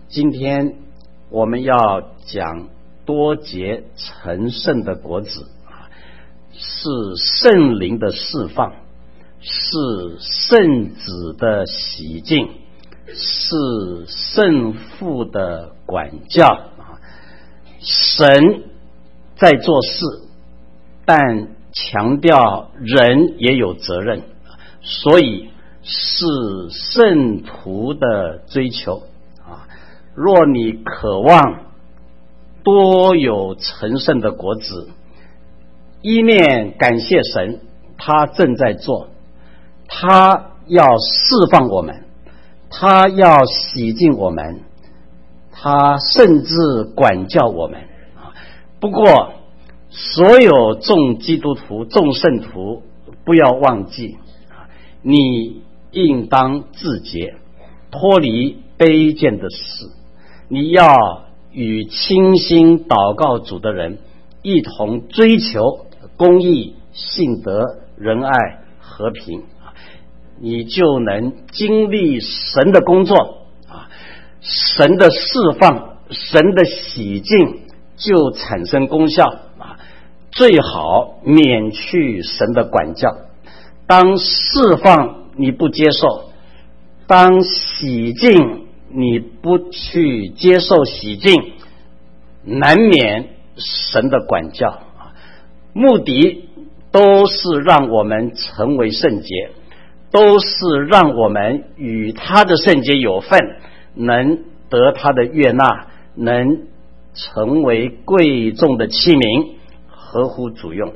今天我们要讲多结成圣的果子，是圣灵的释放，是圣子的洗净，是圣父的管教。神在做事，但强调人也有责任，所以是圣徒的追求。若你渴望多有成圣的果子，一面感谢神，他正在做，他要释放我们，他要洗净我们，他甚至管教我们。不过所有众基督徒、众圣徒不要忘记，你应当自洁，脱离卑贱的事。你要与倾心祷告主的人一同追求公义、信德、仁爱、和平，你就能经历神的工作，神的释放，神的洗净就产生功效。最好免去神的管教。当释放你不接受，当洗净你不去接受洗净，难免神的管教。目的都是让我们成为圣洁，都是让我们与他的圣洁有份，能得他的悦纳，能成为贵重的器皿，合乎主用。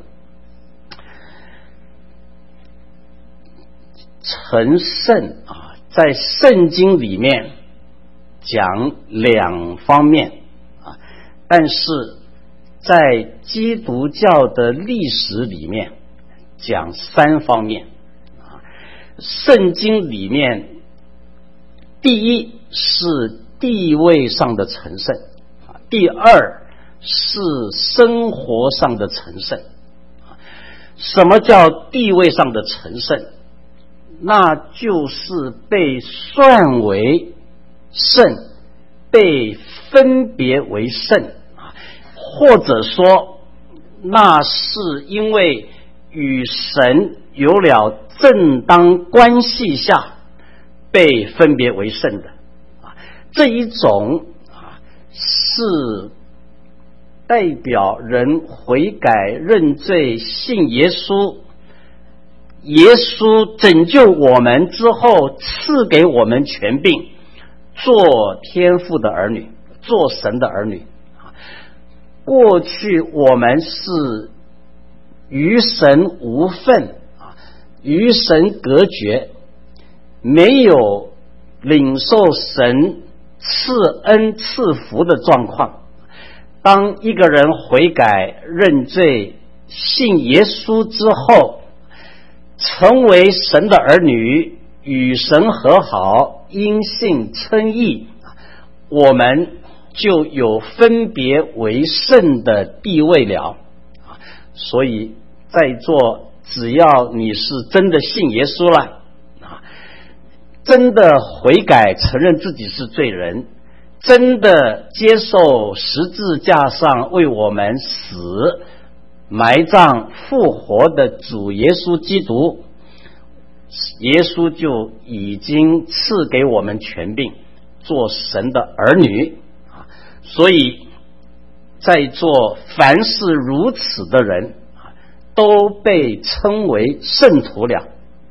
成圣在圣经里面讲两方面，但是在基督教的历史里面讲三方面。圣经里面第一是地位上的成圣，第二是生活上的成圣。什么叫地位上的成圣？那就是被算为圣，被分别为圣，或者说那是因为与神有了正当关系下被分别为圣的。这一种是代表人悔改认罪信耶稣，耶稣拯救我们之后赐给我们权柄，做天父的儿女，做神的儿女。过去我们是与神无分，与神隔绝，没有领受神赐恩赐福的状况。当一个人悔改认罪信耶稣之后，成为神的儿女，与神和好，因信称义，我们就有分别为圣的地位了。所以在座只要你是真的信耶稣了，真的悔改承认自己是罪人，真的接受十字架上为我们死埋葬复活的主耶稣基督，耶稣就已经赐给我们权柄做神的儿女。所以在座凡是如此的人都被称为圣徒了。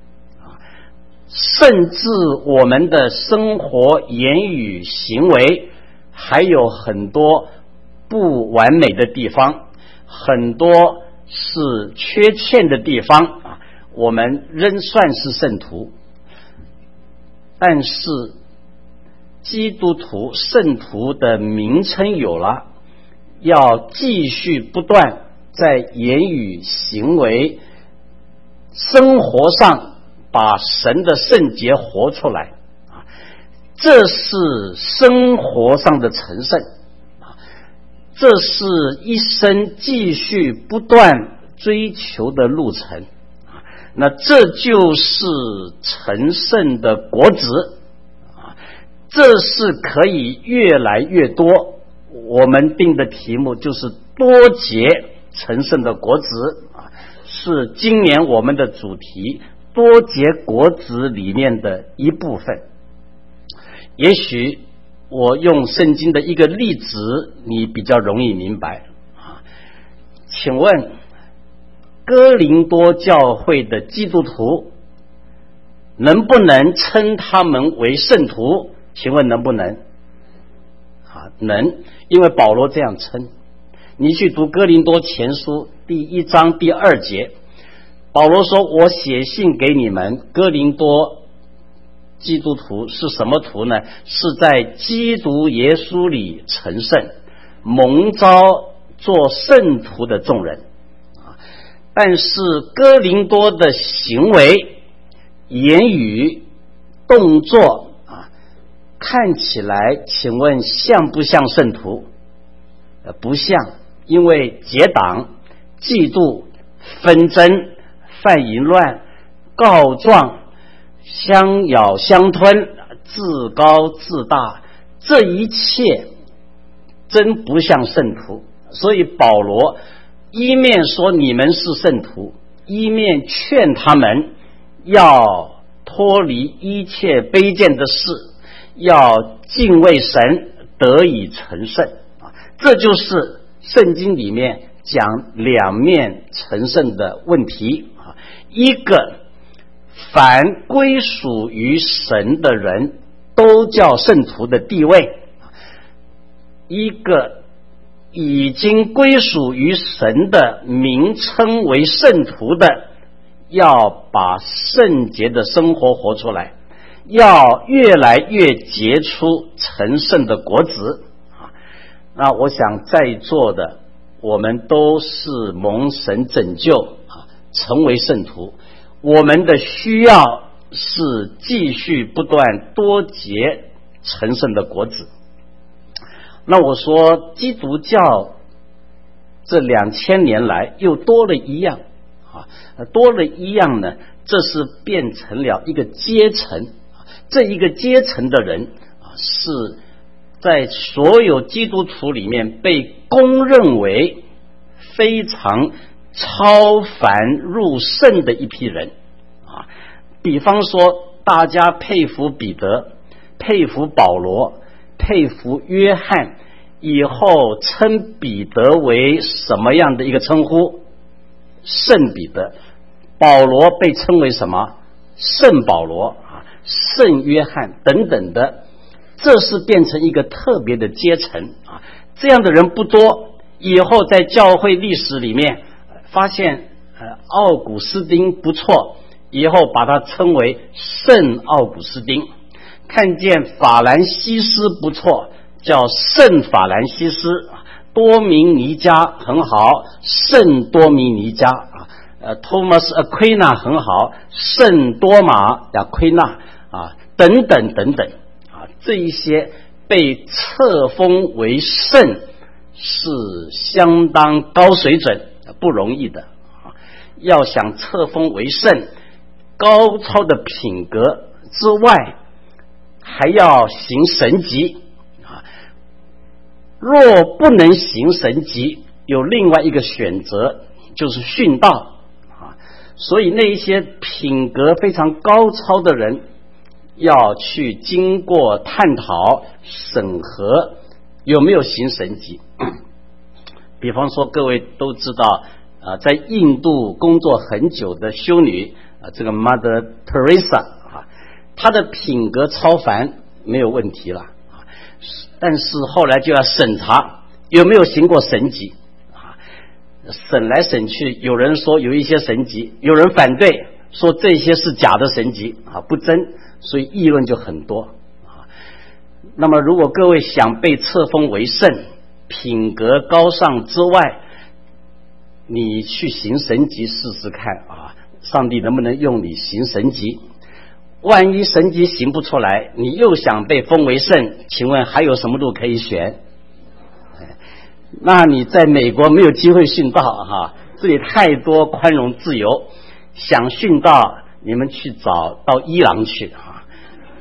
甚至我们的生活言语行为还有很多不完美的地方，很多是缺欠的地方，我们仍算是圣徒。但是基督徒圣徒的名称有了，要继续不断在言语行为生活上把神的圣洁活出来，这是生活上的成圣，这是一生继续不断追求的路程。那这就是成圣的果子， 这是可以越来越多。我们定的题目就是多结成圣的果子是今年我们的主题，多结果子里面的一部分。也许我用圣经的一个例子你比较容易明白请问哥林多教会的基督徒能不能称他们为圣徒？请问能不能？能，因为保罗这样称。你去读哥林多前书第1章第2节，保罗说，我写信给你们哥林多基督徒是什么徒呢？是在基督耶稣里成圣蒙召做圣徒的众人。但是哥林多的行为言语动作看起来请问像不像圣徒？不像，因为结党、嫉妒、纷争、犯淫乱、告状、相咬相吞、自高自大，这一切真不像圣徒。所以保罗一面说你们是圣徒，一面劝他们要脱离一切卑贱的事，要敬畏神，得以成圣。这就是圣经里面讲两面成圣的问题。一个，凡归属于神的人都叫圣徒的地位；一个已经归属于神的名称为圣徒的，要把圣洁的生活活出来，要越来越结出成圣的果子。那我想在座的我们都是蒙神拯救成为圣徒，我们的需要是继续不断多结成圣的果子。那我说基督教这2000年来又多了一样多了一样呢，这是变成了一个阶层。这一个阶层的人是在所有基督徒里面被公认为非常超凡入圣的一批人比方说大家佩服彼得，佩服保罗，佩服约翰，以后称彼得为什么样的一个称呼？圣彼得。保罗被称为什么？圣保罗圣约翰等等的。这是变成一个特别的阶层这样的人不多。以后在教会历史里面发现奥古斯丁不错，以后把他称为圣奥古斯丁。看见法兰西斯不错，叫圣法兰西斯。多明尼加很好，圣多明尼加Thomas Aquina 很好，圣多马亚奎纳等等等等这一些被册封为圣是相当高水准，不容易的要想册封为圣，高超的品格之外还要行神迹若不能行神迹，有另外一个选择，就是殉道所以那一些品格非常高超的人要去经过探讨审核有没有行神迹。比方说各位都知道在印度工作很久的修女这个 Mother Teresa 她的品格超凡没有问题了但是后来就要审查有没有行过神迹审来审去，有人说有一些神迹，有人反对说这些是假的神迹不真，所以议论就很多那么如果各位想被册封为圣，品格高尚之外，你去行神迹试试看上帝能不能用你行神迹。万一神迹行不出来，你又想被封为圣，请问还有什么路可以选？那你在美国没有机会殉道这里太多宽容自由。想殉道你们去到伊朗去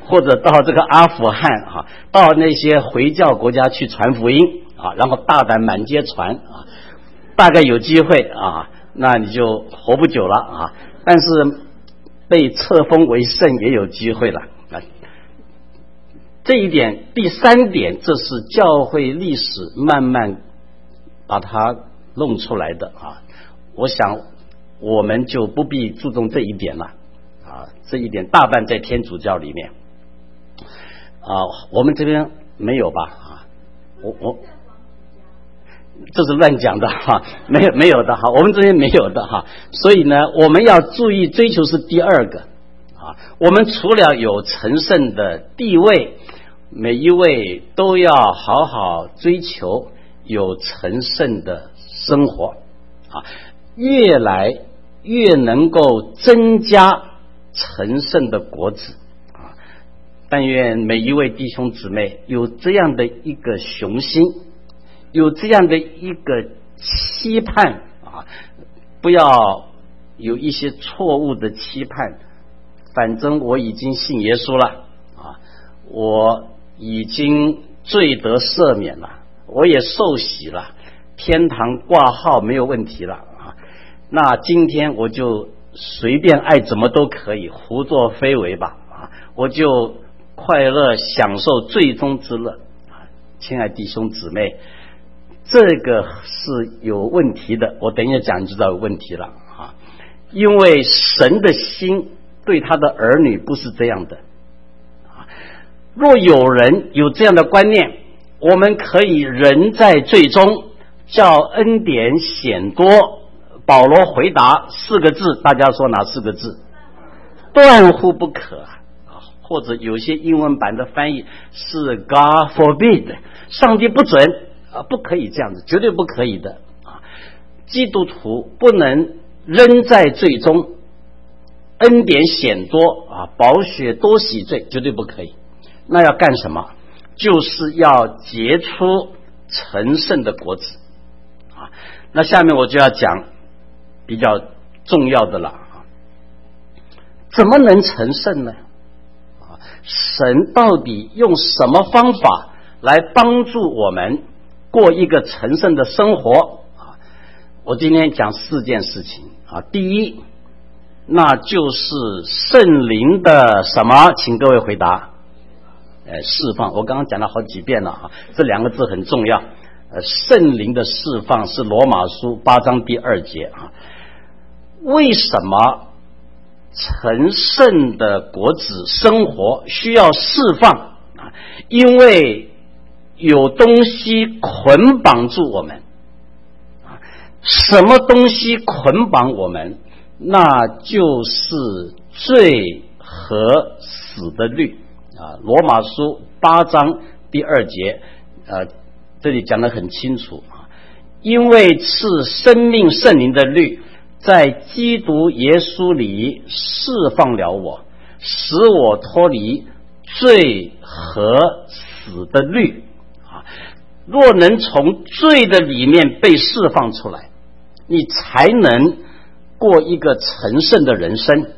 或者到这个阿富汗啊，到那些回教国家去传福音啊，然后大胆满街传啊，大概有机会啊，那你就活不久了啊。但是被册封为圣也有机会了啊。这一点，第三点，这是教会历史慢慢把它弄出来的啊。我想我们就不必注重这一点了啊，这一点大半在天主教里面啊，我们这边没有吧啊？我这是乱讲的哈，没有的哈，我们这边没有的哈。所以呢，我们要注意追求是第二个啊。我们除了有成圣的地位，每一位都要好好追求有成圣的生活啊，越来越能够增加成圣的果子啊。但愿每一位弟兄姊妹有这样的一个雄心，有这样的一个期盼啊，不要有一些错误的期盼。反正我已经信耶稣了啊，我已经罪得赦免了，我也受洗了，天堂挂号没有问题了啊。那今天我就随便爱怎么都可以，胡作非为吧啊，我就快乐享受最终之乐啊。亲爱弟兄姊妹，这个是有问题的，我等一下讲就知道有问题了啊。因为神的心对他的儿女不是这样的啊。若有人有这样的观念，我们可以人在最终，叫恩典显多。保罗回答4个字，大家说哪4个字？断乎不可啊！或者有些英文版的翻译是 God forbid， 上帝不准啊，不可以这样子，绝对不可以的啊！基督徒不能仍在罪中，恩典显多啊，宝血多洗罪，绝对不可以。那要干什么？就是要结出成圣的果子啊！那下面我就要讲比较重要的了啊，怎么能成圣呢？啊，神到底用什么方法来帮助我们过一个成圣的生活啊？我今天讲4件事情啊。第一，那就是圣灵的什么？请各位回答。释放。我刚刚讲了好几遍了啊，这2个字很重要。圣灵的释放是罗马书8章第2节啊。为什么成圣的果子生活需要释放啊？因为有东西捆绑住我们啊。什么东西捆绑我们？那就是罪和死的律啊。罗马书8章第2节这里讲得很清楚啊。因为赐生命圣灵的律在基督耶稣里释放了我，使我脱离罪和死的律啊。若能从罪的里面被释放出来，你才能过一个成圣的人生。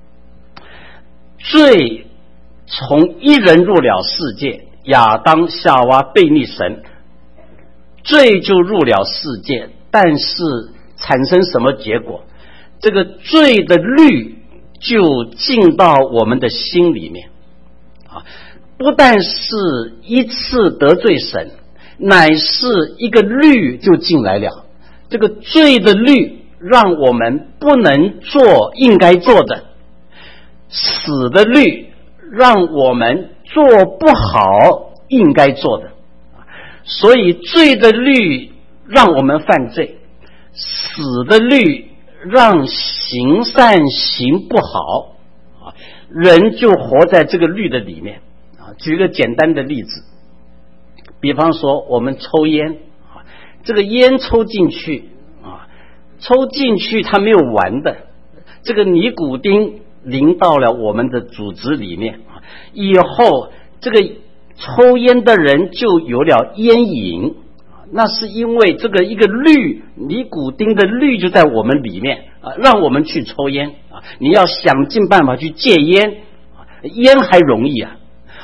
罪从一人入了世界，亚当夏娃背逆神，罪就入了世界，但是产生什么结果？这个罪的律就进到我们的心里面啊，不但是一次得罪神，乃是一个律就进来了。这个罪的律让我们不能做应该做的，死的律让我们做不好应该做的。所以罪的律让我们犯罪，死的律让行善行不好啊，人就活在这个律的里面啊。举个简单的例子，比方说我们抽烟啊，这个烟抽进去啊，抽进去它没有完的，这个尼古丁淋到了我们的组织里面啊，以后这个抽烟的人就有了烟瘾，那是因为这个一个律，尼古丁的律就在我们里面啊，让我们去抽烟啊。你要想尽办法去戒烟啊，烟还容易啊，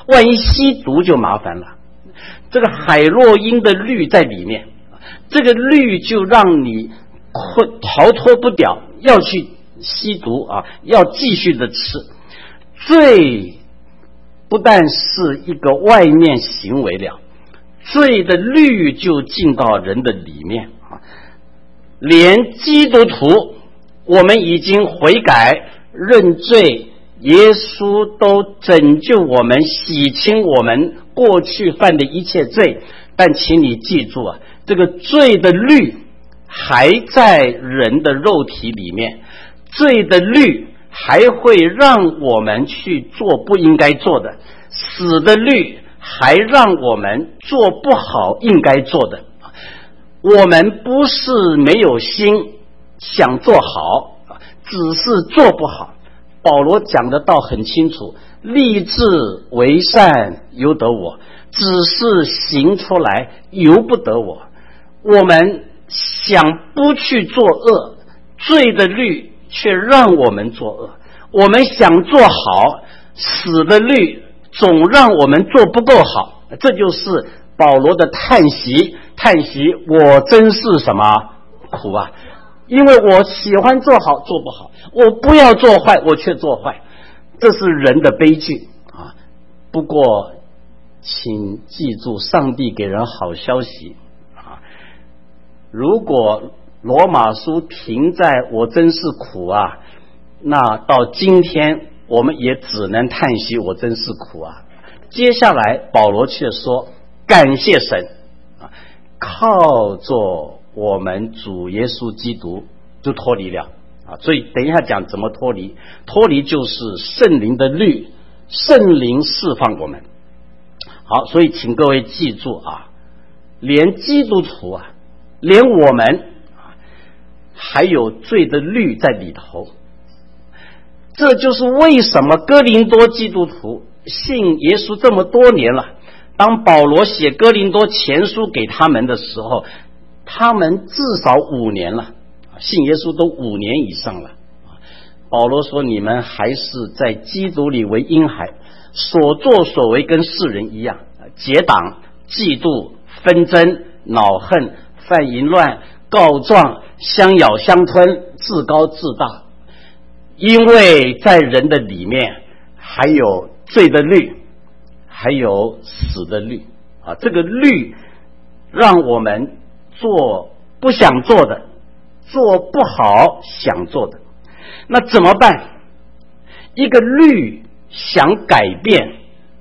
万一吸毒就麻烦了。这个海洛因的律在里面，这个律就让你逃脱不了，要去吸毒啊，要继续的吃。罪不但是一个外面行为了，罪的律就进到人的里面啊。连基督徒，我们已经悔改认罪，耶稣都拯救我们，洗清我们过去犯的一切罪。但请你记住啊，这个罪的律还在人的肉体里面，罪的律还会让我们去做不应该做的，死的律还让我们做不好应该做的。我们不是没有心想做好，只是做不好。保罗讲的道很清楚，立志为善由得我，只是行出来由不得我。我们想不去做恶，罪的律却让我们作恶；我们想做好，死的律总让我们做不够好。这就是保罗的叹息，我真是什么苦啊！因为我喜欢做好做不好，我不要做坏我却做坏，这是人的悲剧啊。不过请记住，上帝给人好消息啊！如果罗马书停在我真是苦啊，那到今天我们也只能叹息我真是苦啊。接下来保罗却说感谢神啊，靠着我们主耶稣基督就脱离了啊。所以等一下讲怎么脱离，脱离就是圣灵的律，圣灵释放我们。好，所以请各位记住啊，连基督徒啊，连我们啊，还有罪的律在里头。这就是为什么哥林多基督徒信耶稣这么多年了，当保罗写哥林多前书给他们的时候，他们至少5年了，信耶稣都5年以上了。保罗说，你们还是在基督里为婴孩，所作所为跟世人一样，结党、嫉妒、纷争、恼恨、犯淫乱、告状、相咬相吞、自高自大。因为在人的里面还有罪的律，还有死的律啊，这个律让我们做不想做的，做不好想做的。那怎么办？一个律想改变，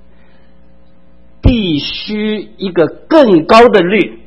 必须一个更高的律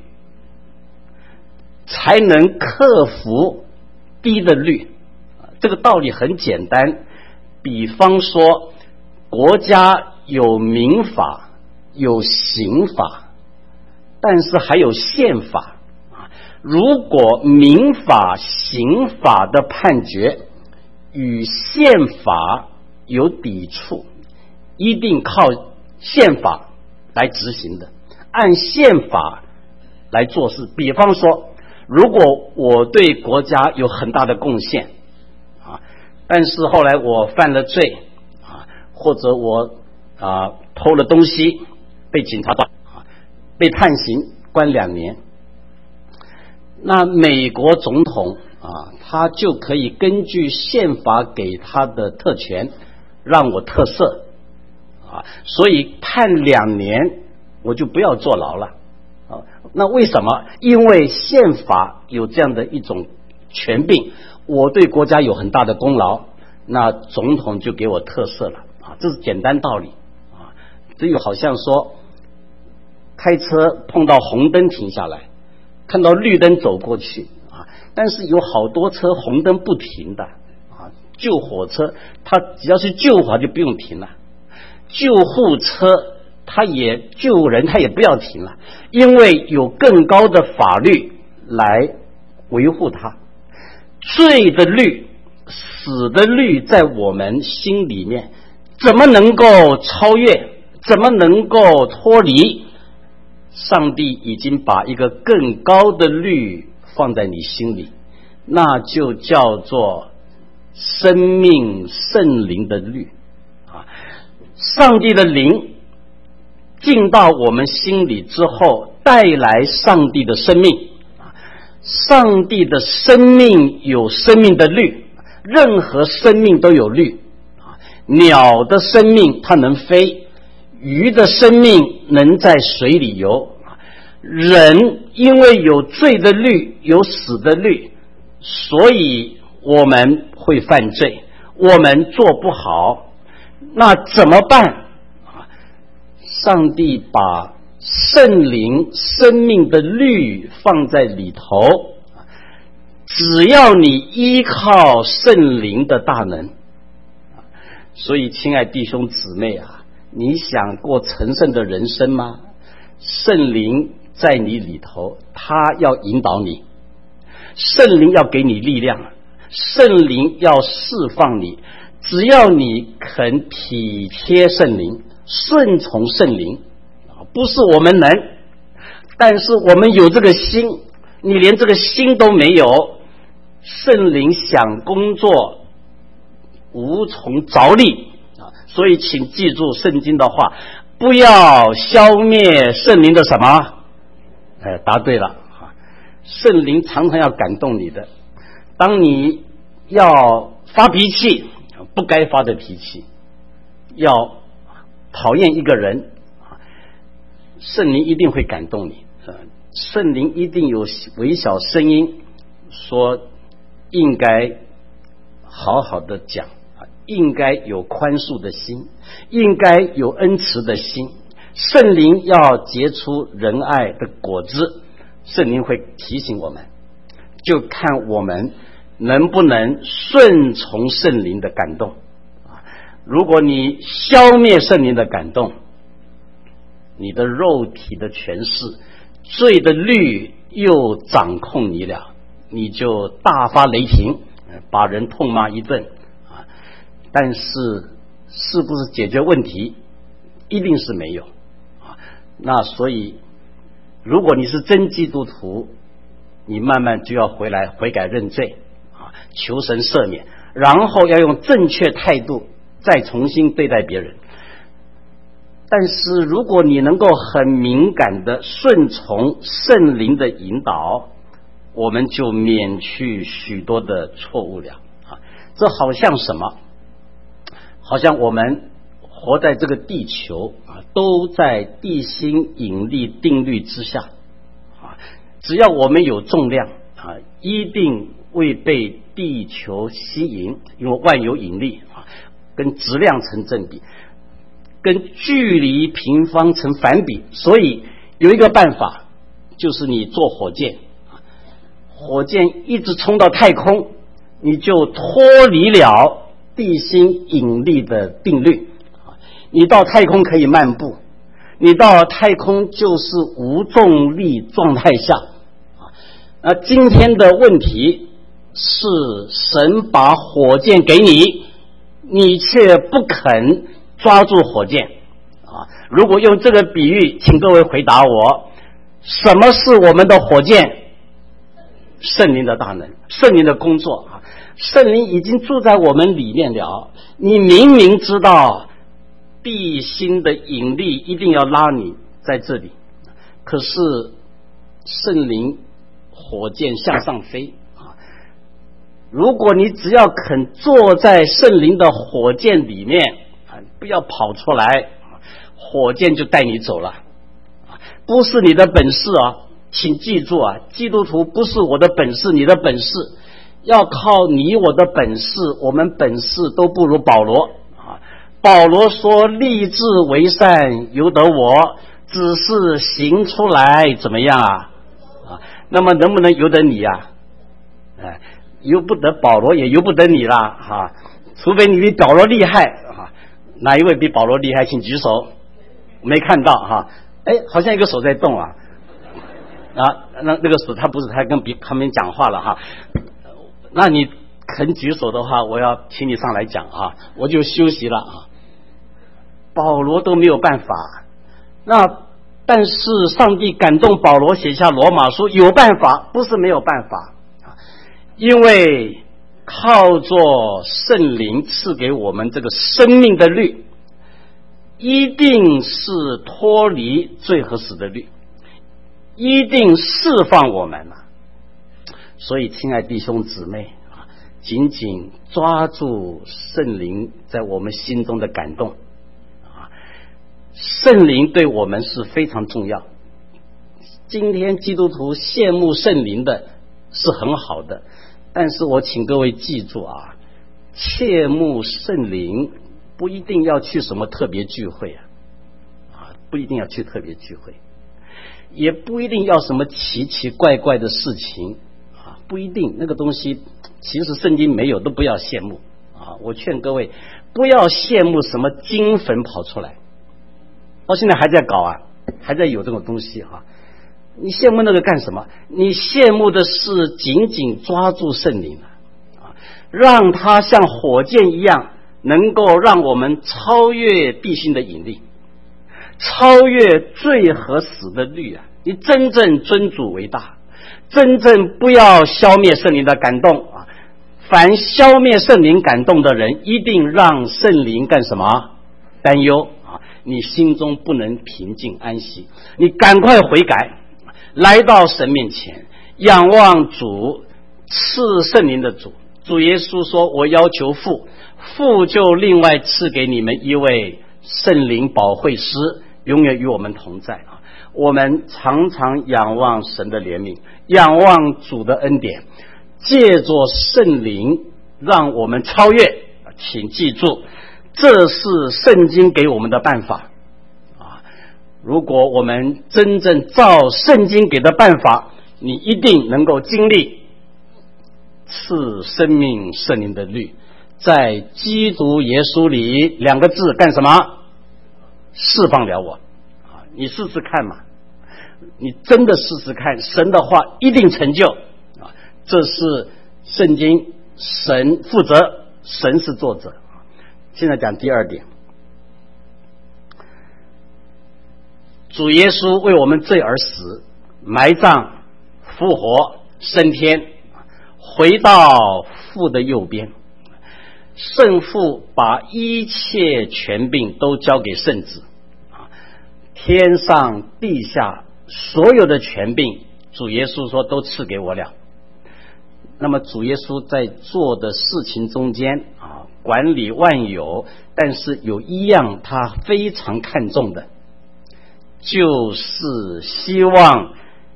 才能克服低的律。这个道理很简单，比方说国家有民法有刑法，但是还有宪法。如果民法刑法的判决与宪法有抵触，一定靠宪法来执行的，按宪法来做事。比方说，如果我对国家有很大的贡献但是后来我犯了罪或者我偷了东西被警察抓被判刑关2年，那美国总统他就可以根据宪法给他的特权让我特赦所以判2年我就不要坐牢了那为什么？因为宪法有这样的一种权柄，我对国家有很大的功劳，那总统就给我特赦了这是简单道理这就好像说开车碰到红灯停下来，看到绿灯走过去但是有好多车红灯不停的救火车它只要是救火就不用停了，救护车它也救人它也不要停了，因为有更高的法律来维护它。罪的律死的律在我们心里面怎么能够超越，怎么能够脱离？上帝已经把一个更高的律放在你心里，那就叫做生命圣灵的律上帝的灵进到我们心里之后，带来上帝的生命。上帝的生命有生命的律，任何生命都有律。鸟的生命它能飞，鱼的生命能在水里游。人因为有罪的律，有死的律，所以我们会犯罪，我们做不好。那怎么办？上帝把圣灵生命的律放在里头，只要你依靠圣灵的大能。所以亲爱弟兄姊妹啊，你想过成圣的人生吗？圣灵在你里头，他要引导你，圣灵要给你力量，圣灵要释放你。只要你肯体贴圣灵，顺从圣灵，不是我们能，但是我们有这个心。你连这个心都没有，圣灵想工作无从着力。所以请记住圣经的话，不要消灭圣灵的什么？答对了，圣灵常常要感动你的。当你要发脾气，不该发的脾气，要讨厌一个人，圣灵一定会感动你。圣灵一定有微小声音说应该好好的讲，应该有宽恕的心，应该有恩慈的心。圣灵要结出仁爱的果子，圣灵会提醒我们，就看我们能不能顺从圣灵的感动。如果你消灭圣灵的感动，你的肉体的权势，罪的律又掌控你了，你就大发雷霆，把人痛骂一顿。但是是不是解决问题？一定是没有。那所以如果你是真基督徒，你慢慢就要回来悔改认罪，求神赦免，然后要用正确态度再重新对待别人。但是如果你能够很敏感的顺从圣灵的引导，我们就免去许多的错误了。这好像什么？好像我们活在这个地球都在地心引力定律之下，只要我们有重量一定会被地球吸引，因为万有引力跟质量成正比，跟距离平方成反比。所以有一个办法，就是你坐火箭，火箭一直冲到太空，你就脱离了地心引力的定律。你到太空可以漫步，你到太空就是无重力状态下。今天的问题是神把火箭给你，你却不肯抓住火箭。如果用这个比喻，请各位回答我，什么是我们的火箭？圣灵的大能，圣灵的工作。圣灵已经住在我们里面了，你明明知道地心的引力一定要拉你在这里，可是圣灵火箭向上飞。如果你只要肯坐在圣灵的火箭里面，不要跑出来，火箭就带你走了。不是你的本事请记住基督徒不是我的本事，你的本事，要靠你我的本事。我们本事都不如保罗。保罗说立志为善由得我，只是行出来怎么样那么能不能由得你由不得保罗，也由不得你啦除非你比保罗厉害哪一位比保罗厉害？请举手。没看到好像一个手在动那个手他不是他跟他们讲话了那你肯举手的话，我要请你上来讲我就休息了保罗都没有办法，但是上帝感动保罗写下罗马书，有办法，不是没有办法。因为靠着圣灵赐给我们这个生命的律， 一定是脱离罪和死的律，一定释放我们啊！所以，亲爱弟兄姊妹啊，紧紧抓住圣灵在我们心中的感动啊！圣灵对我们是非常重要。今天基督徒羡慕圣灵的是很好的，但是我请各位记住啊，切慕圣灵不一定要去什么特别聚会啊，不一定要去特别聚会，也不一定要什么奇奇怪怪的事情啊，不一定，那个东西其实圣经没有，都不要羡慕啊！我劝各位不要羡慕什么金粉跑出来，到现在还在搞啊，还在有这种东西啊！你羡慕那个干什么？你羡慕的是紧紧抓住圣灵啊，让它像火箭一样，能够让我们超越地心的引力，超越罪和死的律啊！你真正尊主为大，真正不要消灭圣灵的感动啊！凡消灭圣灵感动的人，一定让圣灵干什么？担忧啊！你心中不能平静安息，你赶快悔改。来到神面前，仰望主赐圣灵的主。主耶稣说，我要求父，父就另外赐给你们一位圣灵保惠师，永远与我们同在啊！我们常常仰望神的怜悯，仰望主的恩典，借着圣灵让我们超越。请记住，这是圣经给我们的办法。如果我们真正照圣经给的办法，你一定能够经历赐生命圣灵的律，在基督耶稣里两个字干什么？释放了我啊！你试试看嘛，你真的试试看，神的话一定成就啊！这是圣经，神负责，神是作者。现在讲第二点，主耶稣为我们罪而死，埋葬，复活，升天，回到父的右边。圣父把一切权柄都交给圣子，天上地下所有的权柄，主耶稣说都赐给我了。那么主耶稣在做的事情中间管理万有，但是有一样他非常看重的，就是希望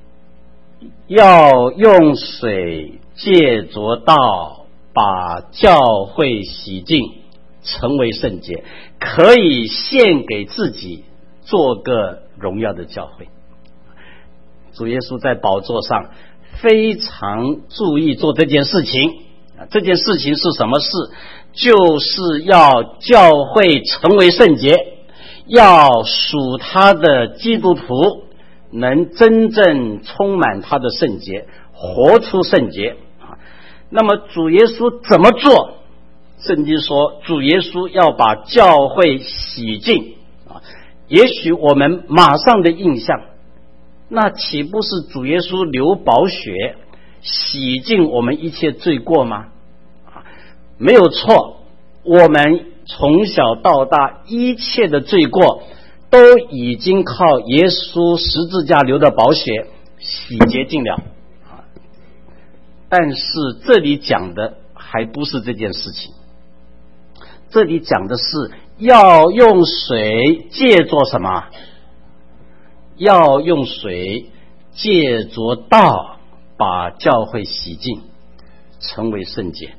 要用水借着道把教会洗净，成为圣洁，可以献给自己，做个荣耀的教会。主耶稣在宝座上非常注意做这件事情，这件事情是什么事？就是要教会成为圣洁，要属他的基督徒能真正充满他的圣洁，活出圣洁。那么主耶稣怎么做？圣经说主耶稣要把教会洗净。也许我们马上的印象，那岂不是主耶稣流宝血洗净我们一切罪过吗？没有错，我们从小到大一切的罪过都已经靠耶稣十字架流的宝血洗洁净了。但是这里讲的还不是这件事情，这里讲的是要用水借着什么？要用水借着道把教会洗净，成为圣洁。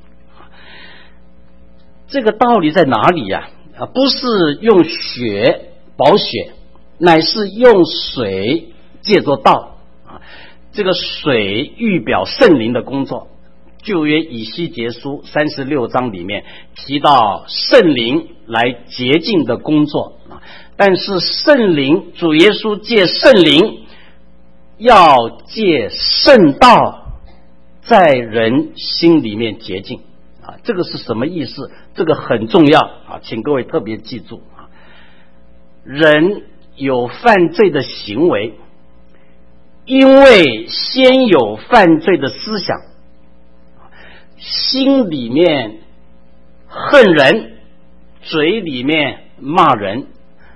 这个道理在哪里呀？不是用血宝血，乃是用水借着道。这个水预表圣灵的工作。旧约以西结书36章里面提到圣灵来洁净的工作，但是圣灵，主耶稣借圣灵要借圣道在人心里面洁净。这个是什么意思？这个很重要请各位特别记住。人有犯罪的行为，因为先有犯罪的思想，心里面恨人，嘴里面骂人，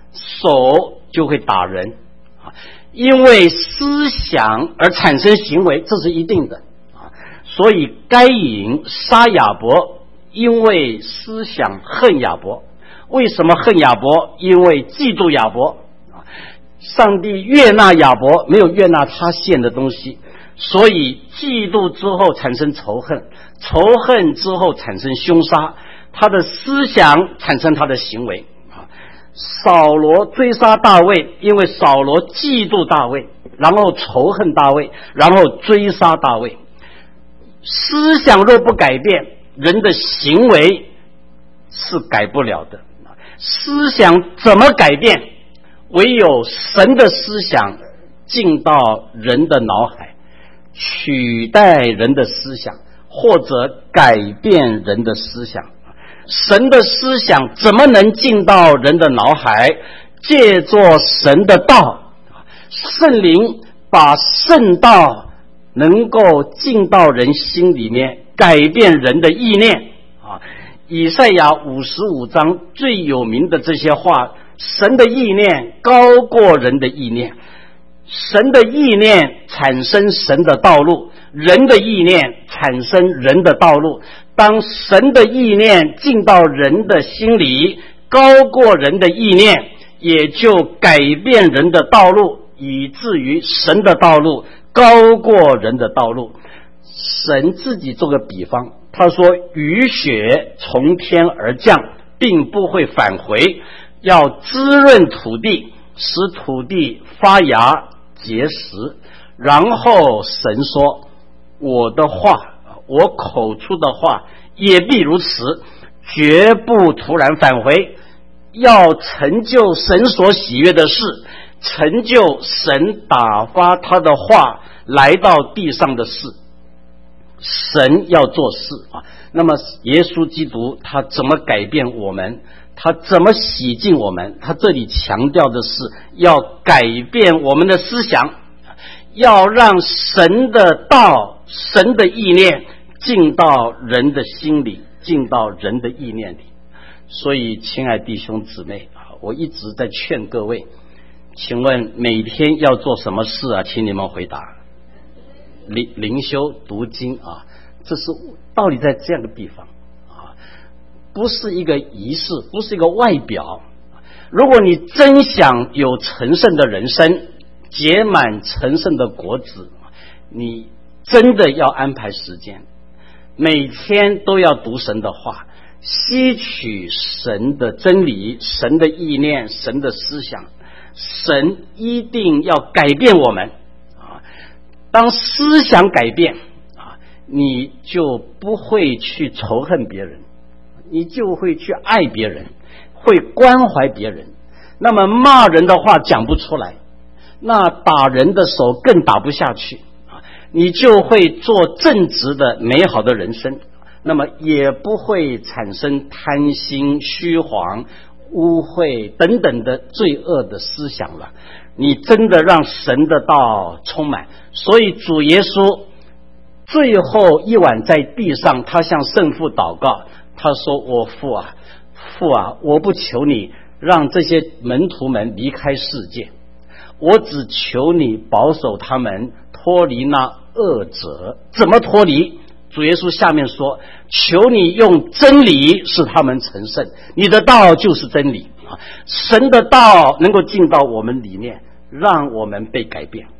手就会打人啊，因为思想而产生行为，这是一定的啊。所以该隐杀亚伯，因为思想恨亚伯。为什么恨亚伯？因为嫉妒亚伯啊。上帝悦纳亚伯，没有悦纳他献的东西，所以嫉妒之后产生仇恨，仇恨之后产生凶杀，他的思想产生他的行为啊。扫罗追杀大卫，因为扫罗嫉妒大卫，然后仇恨大卫，然后追杀大卫。思想若不改变，人的行为是改不了的。思想怎么改变？唯有神的思想进到人的脑海，取代人的思想，或者改变人的思想。神的思想怎么能进到人的脑海？借作神的道，圣灵把圣道能够进到人心里面，改变人的意念啊。以赛亚55章最有名的这些话，神的意念高过人的意念，神的意念产生神的道路，人的意念产生人的道路。当神的意念进到人的心里，高过人的意念，也就改变人的道路，以至于神的道路高过人的道路。神自己做个比方，他说雨雪从天而降，并不会返回，要滋润土地，使土地发芽结实。然后神说，我的话，我口出的话也必如此，绝不突然返回，要成就神所喜悦的事，成就神打发他的话来到地上的事。神要做事啊，那么耶稣基督他怎么改变我们？他怎么洗净我们？他这里强调的是要改变我们的思想，要让神的道、神的意念进到人的心里，进到人的意念里。所以亲爱弟兄姊妹啊，我一直在劝各位，请问每天要做什么事啊？请你们回答。灵修读经啊，这是道理在这样的地方啊，不是一个仪式，不是一个外表。如果你真想有成圣的人生，结满成圣的果子，你真的要安排时间，每天都要读神的话，吸取神的真理、神的意念、神的思想。神一定要改变我们啊！当思想改变啊，你就不会去仇恨别人，你就会去爱别人，会关怀别人。那么骂人的话讲不出来，那打人的手更打不下去啊！你就会做正直的美好的人生，那么也不会产生贪心、虚谎、污秽等等的罪恶的思想了。你真的让神的道充满。所以主耶稣最后一晚在地上，他向圣父祷告，他说，我父啊，我不求你让这些门徒们离开世界，我只求你保守他们脱离那恶者。怎么脱离？主耶稣下面说，求你用真理使他们成圣，你的道就是真理啊！神的道能够进到我们里面，让我们被改变。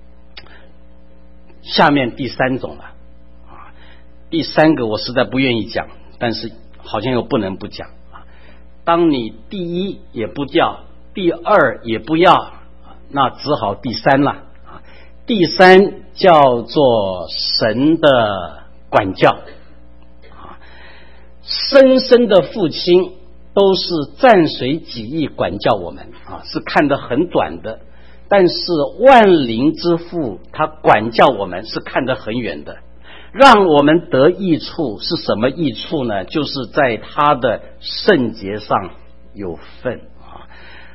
下面第三种了啊，第三个我实在不愿意讲，但是好像又不能不讲啊。当你第一也不要，第二也不要，那只好第三了啊。第三叫做神的管教啊，生生的父亲都是暂随己意管教我们啊，是看得很短的。但是万灵之父他管教我们是看得很远的，让我们得益处。是什么益处呢？就是在他的圣洁上有份啊。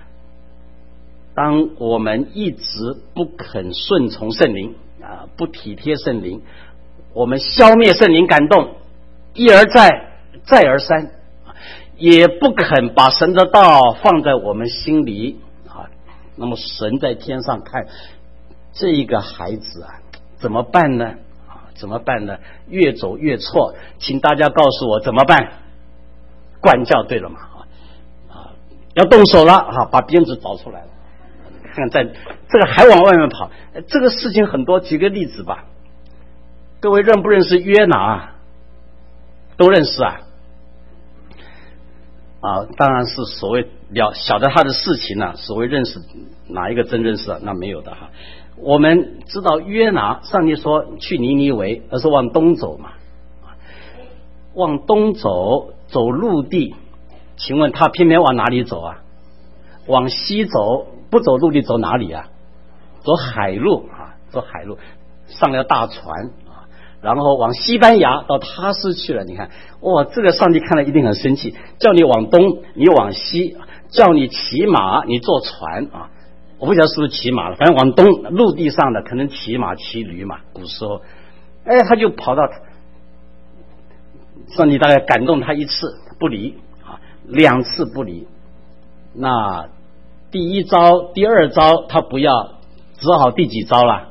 当我们一直不肯顺从圣灵啊，不体贴圣灵，我们消灭圣灵感动，一而再再而三， 也不肯把神的道放在我们心里啊。那么神在天上看这一个孩子啊，怎么办呢？怎么办呢？越走越错，请大家告诉我怎么办？管教对了嘛？要动手了啊！把鞭子找出来了，看在这个还往外面跑，这个事情很多，举个例子吧。各位认不认识约拿啊？都认识啊？当然是所谓晓得他的事情呢，所谓认识哪一个真认识啊？那没有的哈。我们知道约拿，上帝说去尼尼微，而是往东走嘛，往东走，走陆地。请问他偏偏往哪里走啊？往西走，不走陆地走哪里啊？走海路啊，走海路，上了大船啊，然后往西班牙到他施去了。你看，哇，这个上帝看了一定很生气，叫你往东，你往西，叫你骑马，你坐船啊。我不晓得是不是骑马了，反正往东陆地上的可能骑马骑驴嘛，古时候，他就跑到上帝大概感动他一次不离啊，2次不离。那第一招、第二招他不要，只好第几招了？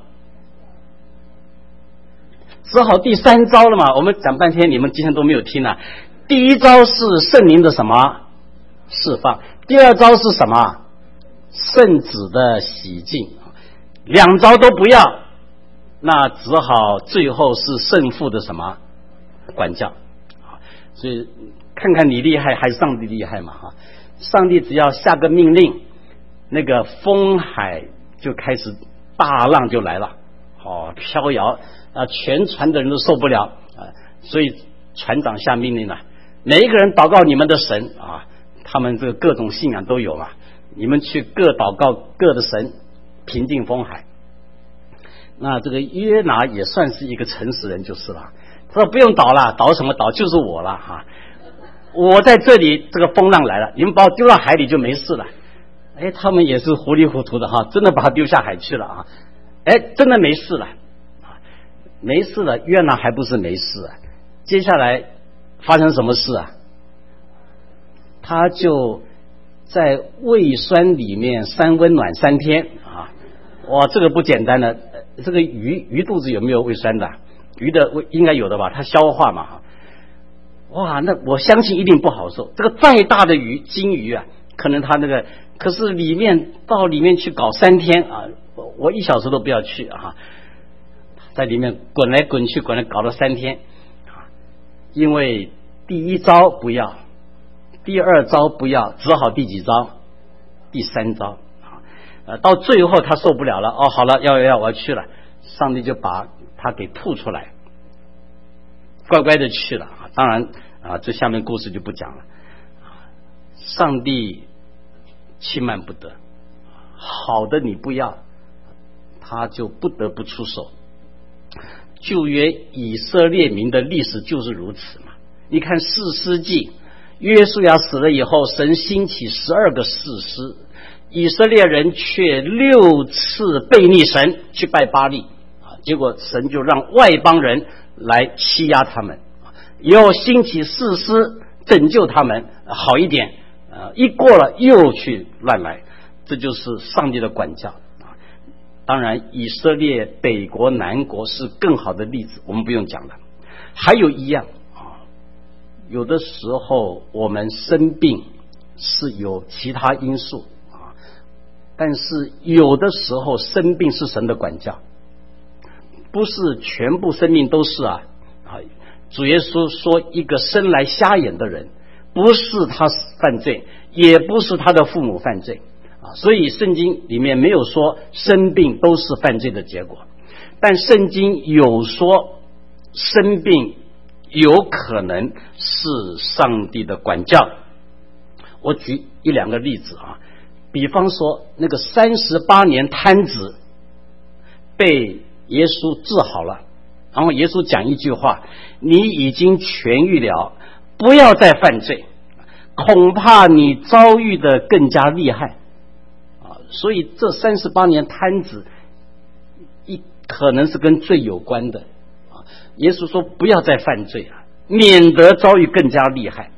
只好第3招了嘛。我们讲半天，你们今天都没有听啊。第一招是圣灵的什么释放，第2招是什么？圣子的洗净。2招都不要，那只好最后是圣父的什么管教。所以看看你厉害还是上帝厉害嘛？上帝只要下个命令，那个风海就开始，大浪就来了，飘摇啊，全船的人都受不了啊。所以船长下命令了，每一个人祷告你们的神啊，他们这个各种信仰都有嘛，你们去各祷告各的神，平静风海。那这个约拿也算是一个诚实人就是了，他说不用祷了，祷什么祷，就是我了哈。我在这里，这个风浪来了，你们把我丢到海里就没事了。他们也是糊里糊涂的哈，真的把他丢下海去了啊。真的没事了，没事了。约拿还不是没事啊，接下来发生什么事啊？他就在胃酸里面3温暖3天啊！哇，这个不简单的。这个鱼肚子有没有胃酸的？鱼的应该有的吧，它消化嘛。哇，那我相信一定不好受。这个再大的鱼，金鱼啊，可能它那个，可是到里面去搞3天啊，我1小时都不要去啊，在里面滚来滚去，搞了3天啊。因为第1招不要，第2招不要，只好第几招？第3招啊。到最后他受不了了，好了，要我要去了，上帝就把他给吐出来，乖乖的去了。当然这下面故事就不讲了。上帝轻慢不得，好的你不要，他就不得不出手。旧约以色列民的历史就是如此嘛。你看士师记，约书亚死了以后，神兴起12个士师，以色列人却6次背逆神去拜巴力结果神就让外邦人来欺压他们，又兴起士师拯救他们好一点，一过了又去乱来，这就是上帝的管教。当然以色列北国南国是更好的例子，我们不用讲了。还有一样有的时候我们生病是有其他因素但是有的时候生病是神的管教，不是全部生命都是主耶稣说一个生来瞎眼的人，不是他犯罪，也不是他的父母犯罪所以圣经里面没有说生病都是犯罪的结果，但圣经有说生病有可能是上帝的管教。我举1-2个例子比方说那个38年瘫子被耶稣治好了，然后耶稣讲一句话，你已经痊愈了，不要再犯罪，恐怕你遭遇的更加厉害所以这38年瘫子可能是跟罪有关的耶稣说不要再犯罪免得遭遇更加厉害。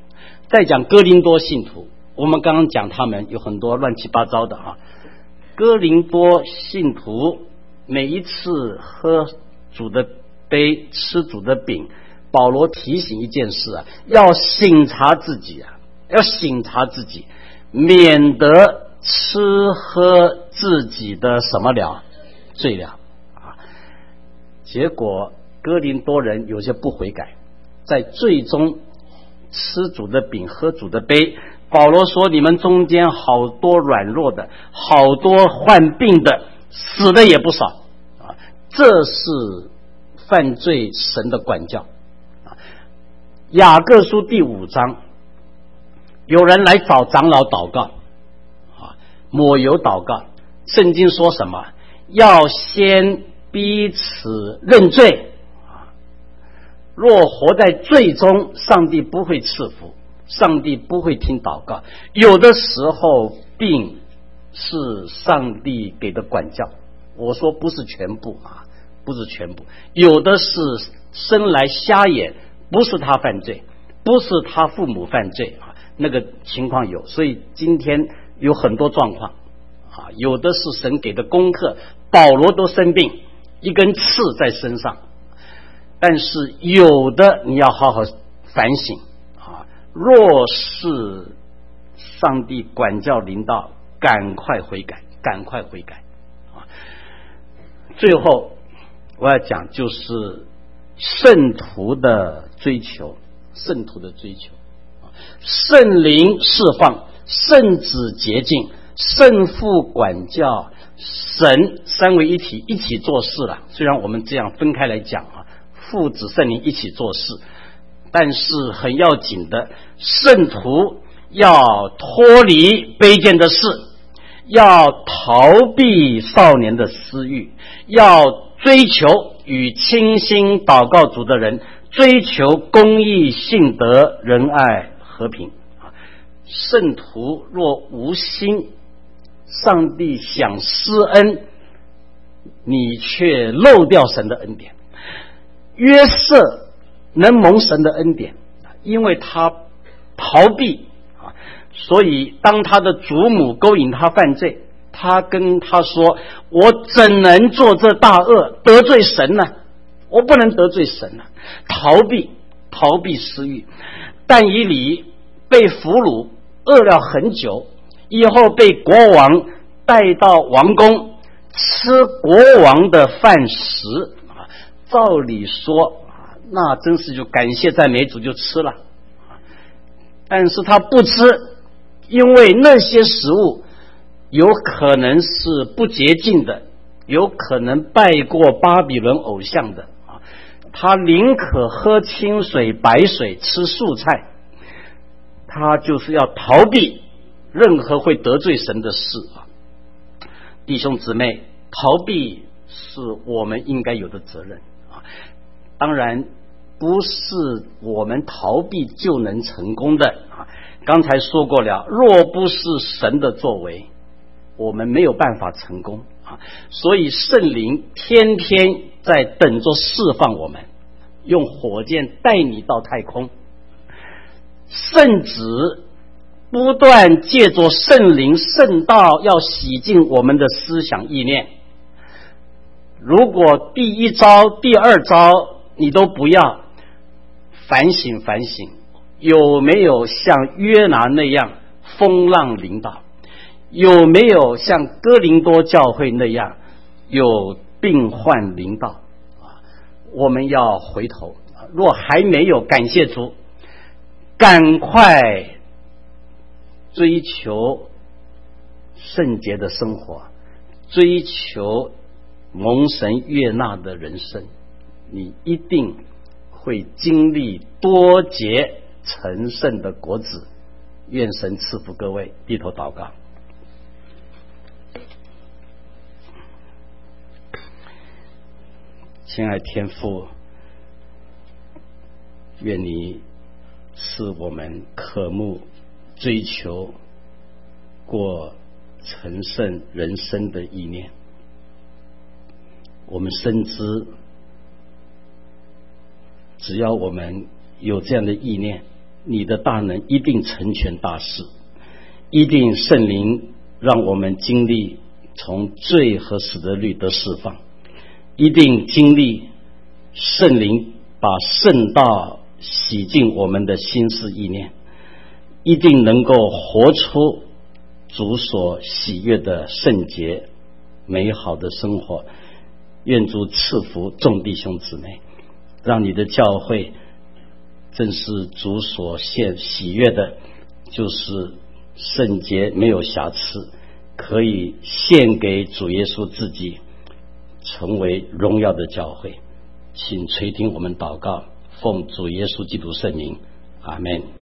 再讲哥林多信徒，我们刚刚讲他们有很多乱七八糟的啊。哥林多信徒每一次喝主的杯，吃主的饼，保罗提醒一件事啊，要省察自己啊，要省察自己，免得吃喝自己的什么了罪了啊。结果哥林多人有些不悔改，在最终吃主的饼，喝主的杯。保罗说，你们中间好多软弱的，好多患病的，死的也不少啊。这是犯罪神的管教啊。雅各书第5章，有人来找长老祷告啊，抹油祷告。圣经说什么？要先彼此认罪啊。若活在罪中，上帝不会赐福，上帝不会听祷告。有的时候病是上帝给的管教，我说不是全部啊，不是全部。有的是生来瞎眼，不是他犯罪，不是他父母犯罪啊，那个情况有。所以今天有很多状况啊，有的是神给的功课。保罗都生病，一根刺在身上，但是有的你要好好反省啊。若是上帝管教临到，赶快悔改，赶快悔改啊！最后我要讲就是圣徒的追求，圣徒的追求，圣灵释放，圣子洁净，圣父管教，神三位一体一起做事了。虽然我们这样分开来讲啊，父子圣灵一起做事，但是很要紧的，圣徒要脱离卑贱的事，要逃避少年的私欲，要追求与倾心祷告主的人，追求公义、信德、仁爱、和平。圣徒若无心，上帝想施恩，你却漏掉神的恩典。约瑟能蒙神的恩典，因为他逃避啊，所以当他的祖母勾引他犯罪，他跟他说：“我怎能做这大恶，得罪神呢？我不能得罪神呢。”逃避私欲。但以理被俘虏，饿了很久，以后被国王带到王宫，吃国王的饭食啊。照理说那真是就感谢赞美主就吃了，但是他不吃，因为那些食物有可能是不洁净的，有可能拜过巴比伦偶像的啊。他宁可喝清水白水，吃素菜，他就是要逃避任何会得罪神的事啊。弟兄姊妹，逃避是我们应该有的责任啊。当然不是我们逃避就能成功的啊！刚才说过了，若不是神的作为，我们没有办法成功啊！所以圣灵天天在等着释放我们，用火箭带你到太空。圣子不断借着圣灵圣道，要洗净我们的思想意念。如果第一招、第二招你都不要，反省反省，有没有像约拿那样风浪临到？有没有像哥林多教会那样有病患临到？我们要回头，若还没有，感谢主，赶快追求圣洁的生活，追求蒙神悦纳的人生，你一定会经历多结成圣的果子。愿神赐福各位，低头祷告。亲爱天父，愿你赐我们渴慕追求过成圣人生的意念。我们深知，只要我们有这样的意念， 你的大能一定成全大事，一定圣灵让我们经历从罪和死的律得释放，一定经历圣灵把圣道洗净我们的心思意念，一定能够活出主所喜悦的圣洁美好的生活。愿主赐福众弟兄姊妹，让你的教会正是主所喜悦的，就是圣洁没有瑕疵，可以献给主耶稣自己，成为荣耀的教会。请垂听我们祷告，奉主耶稣基督圣名，阿们。